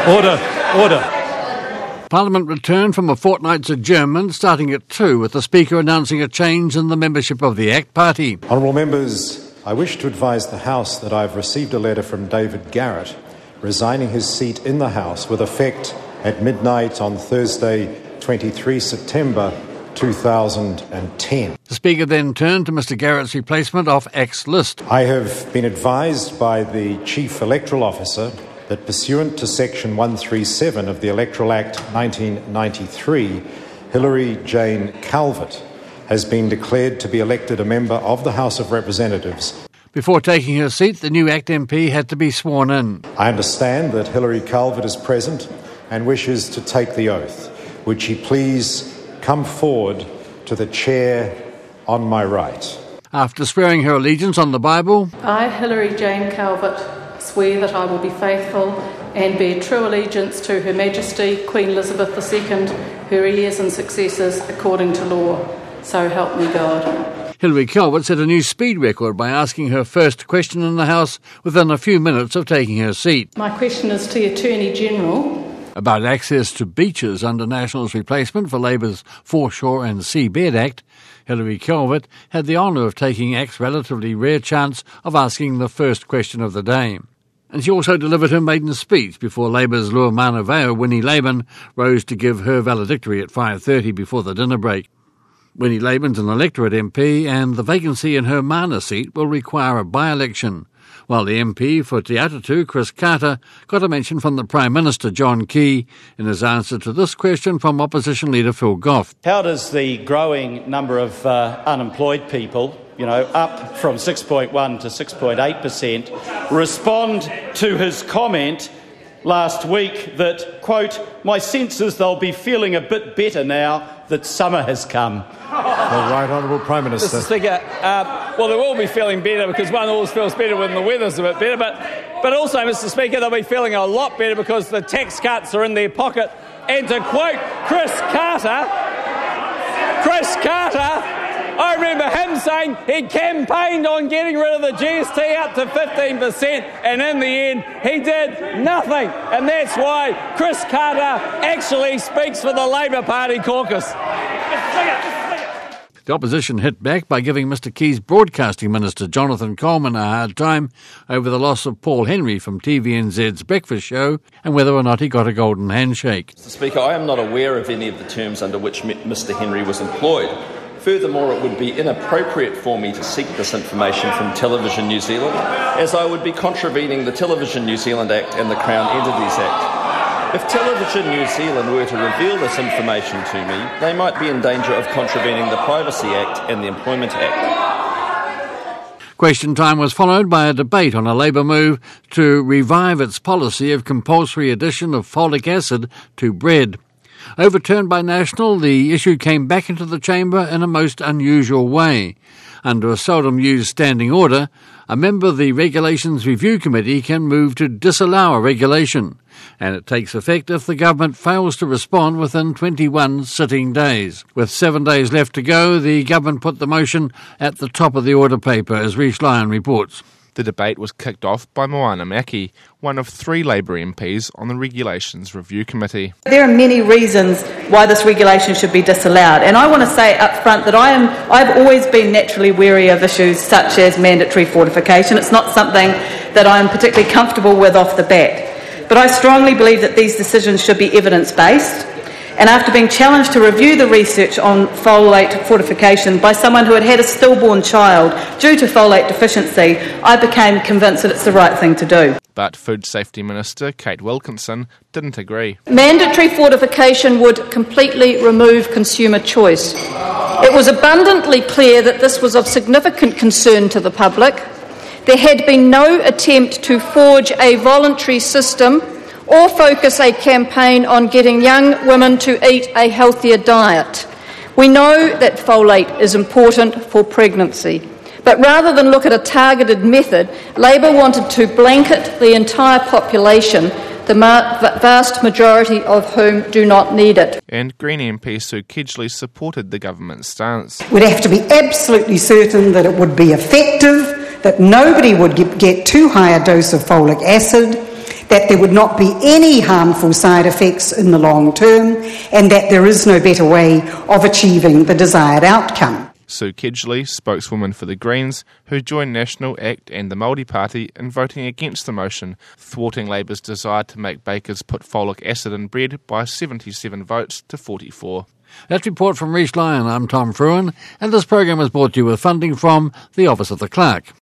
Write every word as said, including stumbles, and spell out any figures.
Order, order. Parliament returned from a fortnight's adjournment, starting at two, with the Speaker announcing a change in the membership of the ACT Party. Honourable members, I wish to advise the House that I've received a letter from David Garrett resigning his seat in the House with effect at midnight on Thursday, the twenty-third of September two thousand ten. The Speaker then turned to Mr Garrett's replacement off Act's list. I have been advised by the Chief Electoral Officer that pursuant to Section one thirty-seven of the Electoral Act nineteen ninety-three, Hilary Jane Calvert has been declared to be elected a member of the House of Representatives. Before taking her seat, the new ACT M P had to be sworn in. I understand that Hilary Calvert is present and wishes to take the oath. Would she please come forward to the chair on my right? After swearing her allegiance on the Bible, I, Hilary Jane Calvert, swear that I will be faithful and bear true allegiance to Her Majesty Queen Elizabeth the Second, her heirs and successors, according to law. So help me God. Hilary Calvert set a new speed record by asking her first question in the House within a few minutes of taking her seat. My question is to the Attorney General. About access to beaches under National's replacement for Labour's Foreshore and Seabed Act, Hilary Calvert had the honour of taking Act's relatively rare chance of asking the first question of the day. And she also delivered her maiden speech before Labour's Lua Mana Veo, Winnie Laban, rose to give her valedictory at five thirty before the dinner break. Winnie Laban's an electorate M P, and the vacancy in her Mana seat will require a by-election, while the M P for Te Atatu, Chris Carter, got a mention from the Prime Minister, John Key, in his answer to this question from Opposition Leader Phil Goff. How does the growing number of uh, unemployed people, you know, up from six point one to six point eight percent, respond to his comment last week that, quote, my sense is they'll be feeling a bit better now that summer has come? The Right Honourable Prime Minister. Mister Speaker, uh, well, they will be feeling better because one always feels better when the weather's a bit better, but, but also, Mister Speaker, they'll be feeling a lot better because the tax cuts are in their pocket. And to quote Chris Carter, Chris Carter, I remember him saying he campaigned on getting rid of the G S T up to fifteen percent, and in the end, he did nothing. And that's why Chris Carter actually speaks for the Labour Party caucus. The opposition hit back by giving Mr Key's broadcasting minister, Jonathan Coleman, a hard time over the loss of Paul Henry from T V N Z's Breakfast Show and whether or not he got a golden handshake. Mister Speaker, I am not aware of any of the terms under which Mr Henry was employed. Furthermore, it would be inappropriate for me to seek this information from Television New Zealand, as I would be contravening the Television New Zealand Act and the Crown Entities Act. If Television New Zealand were to reveal this information to me, they might be in danger of contravening the Privacy Act and the Employment Act. Question time was followed by a debate on a Labour move to revive its policy of compulsory addition of folic acid to bread. Overturned by National, the issue came back into the chamber in a most unusual way. Under a seldom-used standing order, a member of the Regulations Review Committee can move to disallow a regulation, and it takes effect if the government fails to respond within twenty-one sitting days. With seven days left to go, the government put the motion at the top of the order paper, as Rhys Lyon reports. The debate was kicked off by Moana Maki, one of three Labour M Ps on the Regulations Review Committee. There are many reasons why this regulation should be disallowed, and I want to say up front that I am, I've always been naturally wary of issues such as mandatory fortification. It's not something that I'm particularly comfortable with off the bat, but I strongly believe that these decisions should be evidence-based. And after being challenged to review the research on folate fortification by someone who had had a stillborn child due to folate deficiency, I became convinced that it's the right thing to do. But Food Safety Minister Kate Wilkinson didn't agree. Mandatory fortification would completely remove consumer choice. It was abundantly clear that this was of significant concern to the public. There had been no attempt to forge a voluntary system or focus a campaign on getting young women to eat a healthier diet. We know that folate is important for pregnancy, but rather than look at a targeted method, Labour wanted to blanket the entire population, the ma- vast majority of whom do not need it. And Green M P Sue Kedgley supported the government's stance. We'd have to be absolutely certain that it would be effective, that nobody would get too high a dose of folic acid, that there would not be any harmful side effects in the long term, and that there is no better way of achieving the desired outcome. Sue Kedgley, spokeswoman for the Greens, who joined National, ACT and the Māori Party in voting against the motion, thwarting Labour's desire to make bakers put folic acid in bread by seventy-seven votes to forty-four. That report from Reece Lyon. I'm Tom Fruin, and this program is brought to you with funding from the Office of the Clerk.